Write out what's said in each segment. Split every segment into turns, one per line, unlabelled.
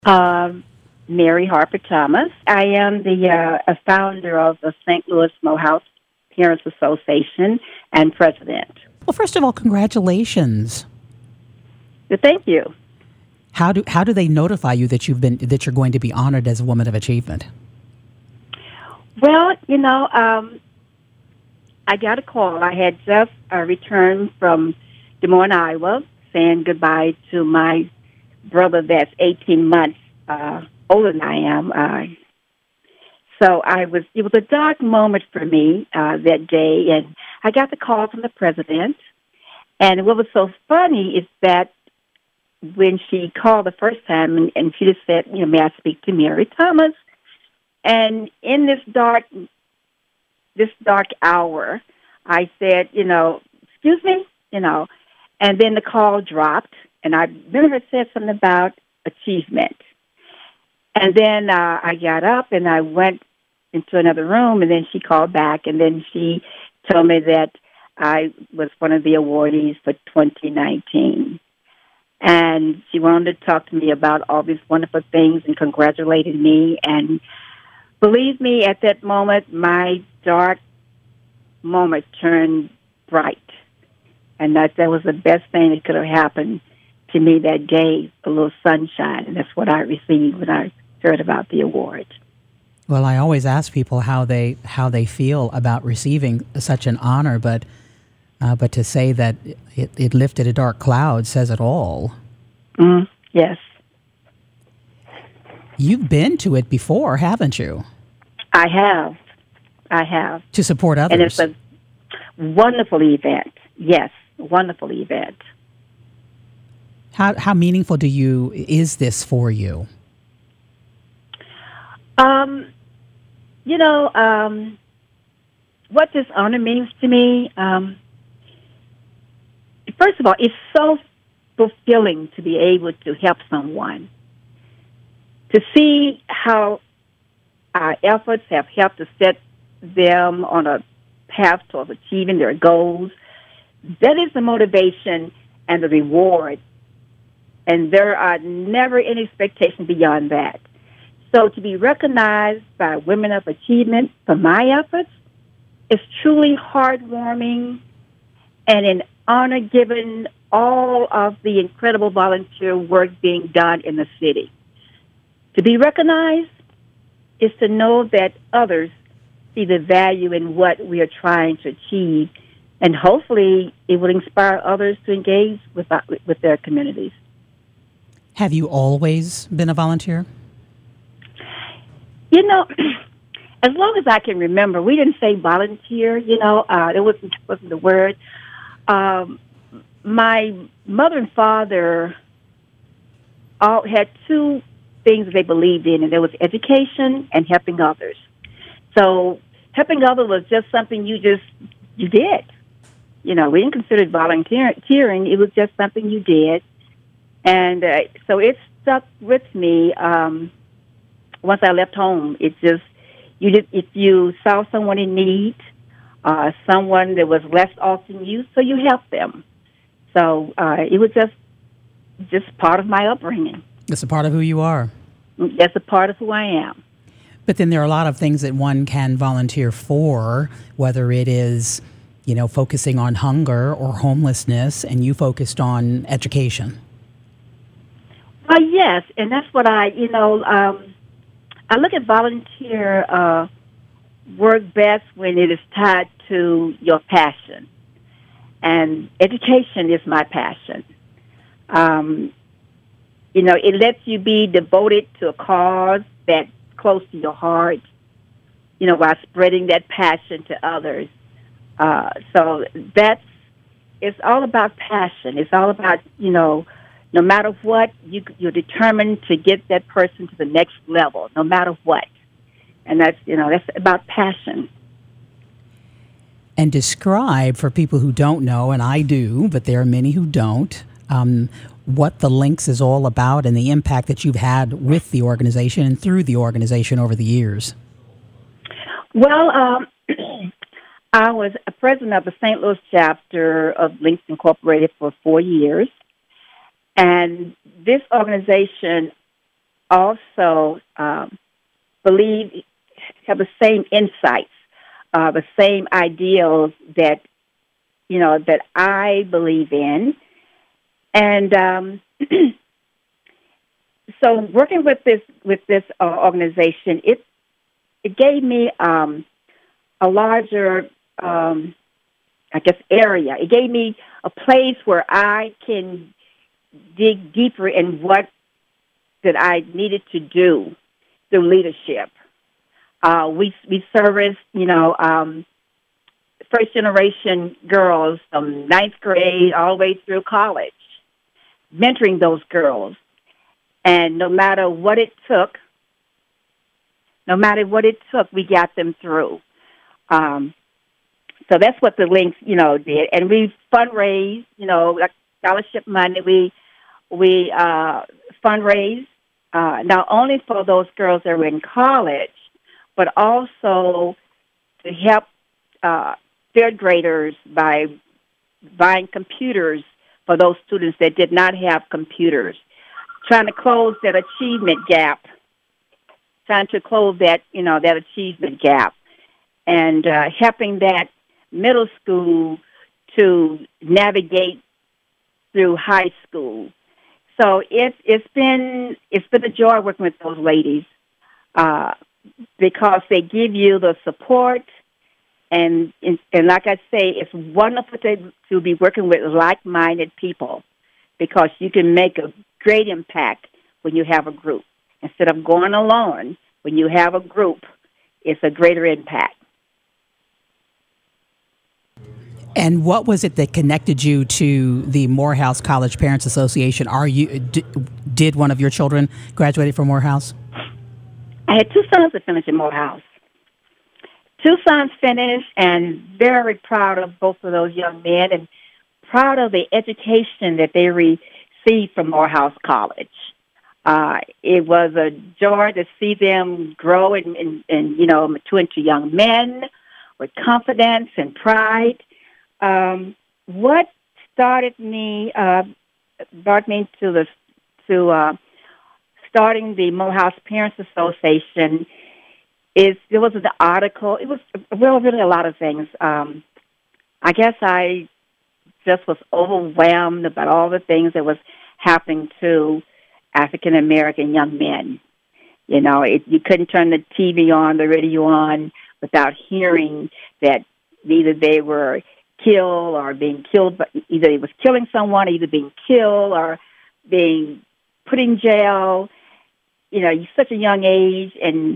Um, Mary Harper Thomas. I am the a founder of the St. Louis Morehouse Parents Association and president.
Well, first of all, congratulations.
So thank you.
How do they notify you that you're going to be honored as a Woman of Achievement?
Well, I got a call. I had just returned from Des Moines, Iowa, saying goodbye to my brother that's 18 months older than I am. So it was a dark moment for me that day, and I got the call from the president. And what was so funny is that when she called the first time, and she just said, may I speak to Mary Thomas? And in this dark hour, I said, excuse me, and then the call dropped, and I remember her said something about achievement. And then I got up and I went into another room, and then she called back, and then she told me that I was one of the awardees for 2019. And she wanted to talk to me about all these wonderful things and congratulated me. And believe me, at that moment, my dark moment turned bright. And that was the best thing that could have happened to me that day, a little sunshine. And that's what I received when I heard about the award.
Well, I always ask people how they feel about receiving such an honor, but to say that it lifted a dark cloud says it all.
Yes.
You've been to it before, haven't you?
I have.
To support others.
And it's a wonderful event. Yes, wonderful event.
How meaningful is this for you?
What this honor means to me, first of all, it's so fulfilling to be able to help someone. To see how our efforts have helped to set them on a path towards achieving their goals, that is the motivation and the reward. And there are never any expectations beyond that. So to be recognized by Women of Achievement for my efforts is truly heartwarming and an honor given all of the incredible volunteer work being done in the city. To be recognized is to know that others see the value in what we are trying to achieve, and hopefully it will inspire others to engage with their communities.
Have you always been a volunteer?
As long as I can remember, we didn't say volunteer, it wasn't the word. My mother and father all had two things they believed in, and there was education and helping others. So helping others was just something you did. We didn't consider it volunteering. It was just something you did. And so it stuck with me. Once I left home, if you saw someone in need, someone that was less off than you, so you helped them. So it was just part of my upbringing.
It's a part of who you are.
That's a part of who I am.
But then there are a lot of things that one can volunteer for, whether it is, focusing on hunger or homelessness, and you focused on education.
Well, yes, and that's what I look at volunteer work best when it is tied to your passion. And education is my passion. It lets you be devoted to a cause that's close to your heart, while spreading that passion to others. So it's all about passion. It's all about, no matter what, you're determined to get that person to the next level, no matter what. And that's about passion.
And describe for people who don't know, and I do, but there are many who don't, what the Links is all about and the impact that you've had with the organization and through the organization over the years.
Well, I was a president of the St. Louis chapter of Links Incorporated for 4 years. And this organization also believe, have the same insights, the same ideals that, that I believe in. And so working with this organization, it gave me a larger, area. It gave me a place where I can dig deeper in what that I needed to do through leadership. We service, first generation girls from ninth grade all the way through college, mentoring those girls. And no matter what it took, we got them through. So that's what the Links, did. And we fundraise, like scholarship money. We fundraise not only for those girls that were in college, but also to help third graders by buying computers for those students that did not have computers, trying to close that achievement gap, that achievement gap, and helping that middle school to navigate through high school. So it's been a joy working with those ladies because they give you the support, and like I say, it's wonderful to be working with like-minded people because you can make a great impact when you have a group. Instead of going alone, when you have a group, it's a greater impact.
And what was it that connected you to the Morehouse College Parents Association? Did one of your children graduate from Morehouse?
I had two sons that finished at Morehouse. Two sons finished, and very proud of both of those young men and proud of the education that they received from Morehouse College. It was a joy to see them grow and mature into young men with confidence and pride. What started me to starting the Morehouse Parents Association there was an article. It was really a lot of things. I guess I just was overwhelmed about all the things that was happening to African American young men. You couldn't turn the TV on, the radio on, without hearing that either they were killed or being killed, but either he was killing someone, either being killed or being put in jail. You're such a young age and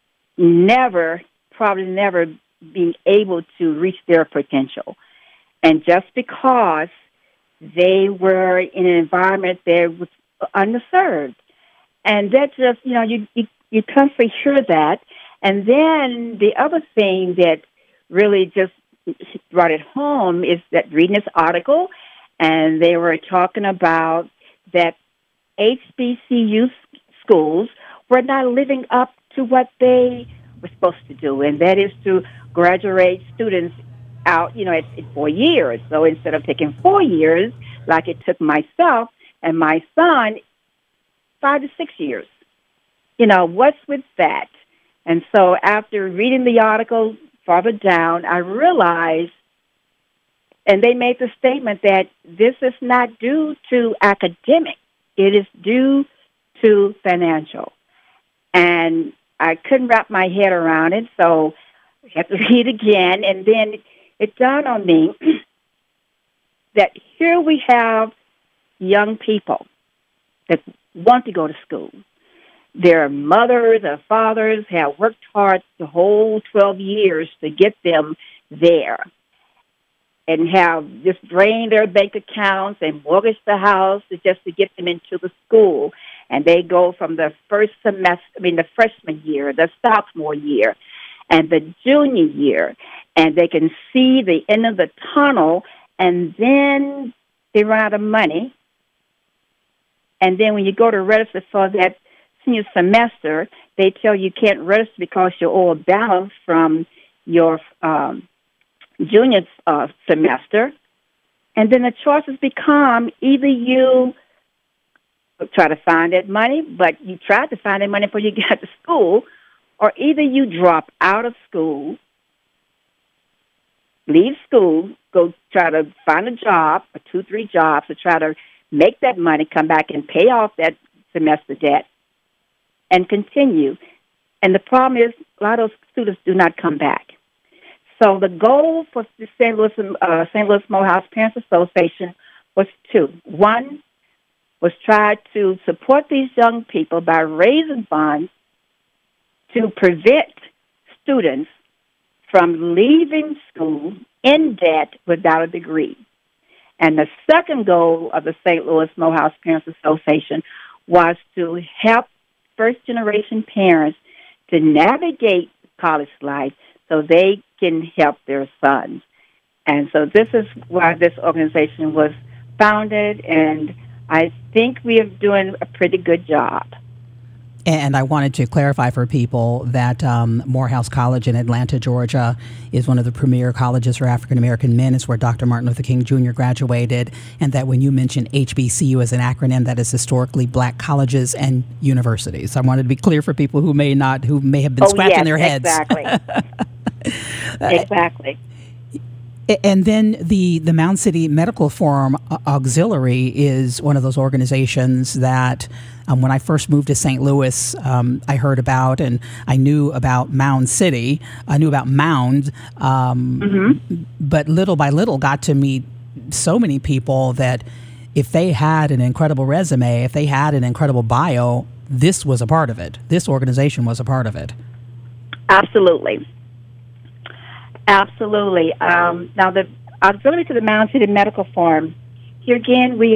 probably never being able to reach their potential. And just because they were in an environment that was underserved. And that just, you constantly hear that. And then the other thing that really just brought it home is that reading this article, and they were talking about that HBCU schools were not living up to what they were supposed to do, and that is to graduate students out, at 4 years. So instead of taking 4 years, like it took myself and my son, 5 to 6 years. What's with that? And so after reading the article farther down, I realized, and they made the statement that this is not due to academic. It is due to financial. And I couldn't wrap my head around it, so I had to read again. And then it dawned on me that here we have young people that want to go to school. Their mothers or fathers have worked hard the whole 12 years to get them there and have just drained their bank accounts and mortgaged the house just to get them into the school. And they go from the the freshman year, the sophomore year, and the junior year, and they can see the end of the tunnel, and then they run out of money. And then when you go to register for that senior semester, they tell you can't register because you owe a balance from your junior semester. And then the choices become either you try to find that money, but you tried to find that money before you got to school, or either you drop out of school, leave school, go try to find a job, or 2-3 jobs to try to make that money, come back and pay off that semester debt, and continue. And the problem is a lot of those students do not come back. So the goal for the St. Louis Morehouse Parents Association was two. One was try to support these young people by raising funds to prevent students from leaving school in debt without a degree. And the second goal of the St. Louis Morehouse Parents Association was to help first-generation parents to navigate college life so they can help their sons. And so this is why this organization was founded, and I think we are doing a pretty good job.
And I wanted to clarify for people that Morehouse College in Atlanta, Georgia, is one of the premier colleges for African-American men. It's where Dr. Martin Luther King Jr. graduated, and that when you mention HBCU as an acronym, that is historically black colleges and universities. I wanted to be clear for people who may have been scratching their heads.
Exactly. Exactly.
And then the Mound City Medical Forum Auxiliary is one of those organizations that when I first moved to St. Louis, I heard about, and I knew about Mound City. I knew about Mound, but little by little got to meet so many people that if they had an incredible resume, if they had an incredible bio, this was a part of it. This organization was a part of it.
Absolutely. Absolutely. Now, the auxiliary to the Mound City Medical Forum, here again, we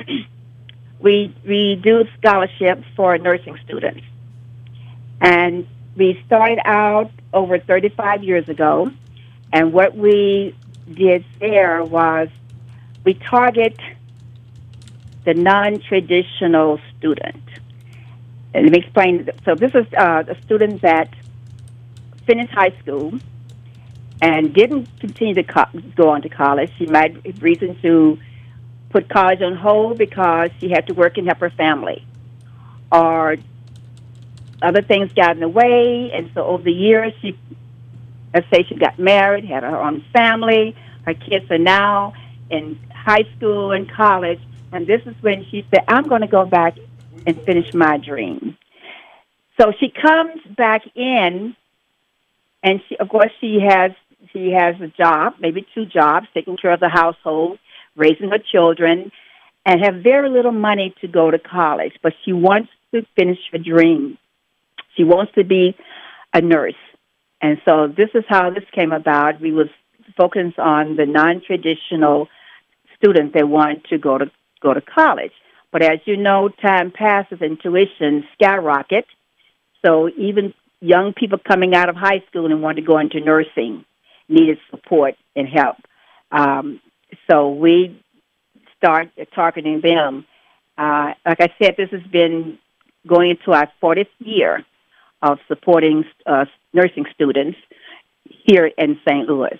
do scholarships for nursing students. And we started out over 35 years ago, and what we did there was we target the non-traditional student. And let me explain. So this is a student that finished high school and didn't continue to go on to college. She might have reason to put college on hold because she had to work and help her family, or other things got in the way. And so over the years, let's say she got married, had her own family. Her kids are now in high school and college. And this is when she said, I'm going to go back and finish my dream. So she comes back in, and of course, she has a job, maybe 2 jobs, taking care of the household, raising her children, and have very little money to go to college. But she wants to finish her dream. She wants to be a nurse. And so this is how this came about. We was focused on the non-traditional students that want to go to college. But as you know, time passes and tuition skyrocket. So even young people coming out of high school and want to go into nursing needed support and help. So we start targeting them. Like I said, this has been going into our 40th year of supporting nursing students here in St. Louis.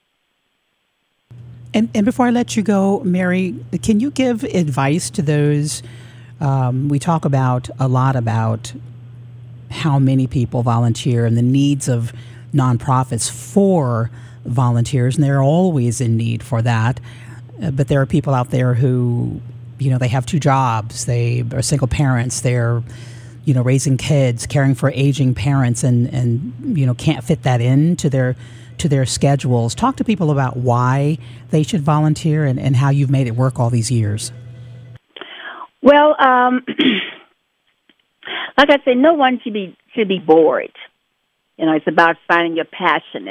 And before I let you go, Mary, can you give advice to those? We talk a lot about how many people volunteer and the needs of nonprofits for volunteers, and they're always in need for that. But there are people out there who, they have 2 jobs, they are single parents, they're, raising kids, caring for aging parents, and can't fit that into their schedules. Talk to people about why they should volunteer and how you've made it work all these years.
Well, like I said, no one should be bored. It's about finding your passion.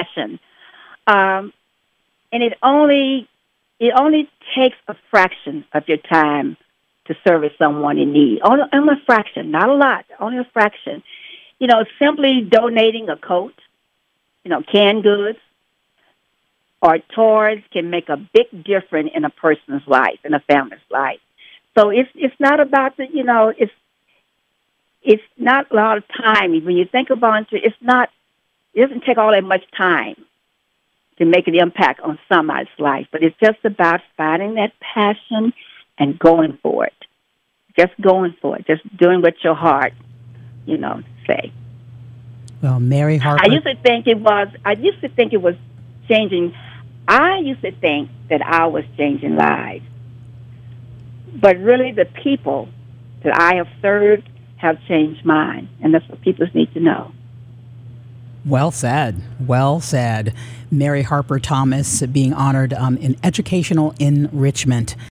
And it only takes a fraction of your time to service someone in need. Only a fraction, not a lot, only a fraction. Simply donating a coat, canned goods, or toys can make a big difference in a person's life, in a family's life. So it's not about it's not a lot of time. When you think about it, it doesn't take all that much time to make an impact on somebody's life, but it's just about finding that passion and going for it. just going for it, just doing what your heart, say.
Well, Mary Harper.
I used to think it was changing. I used to think that I was changing lives. But really, the people that I have served have changed mine. And that's what people need to know.
Well said. Well said. Mary Harper Thomas being honored in educational enrichment.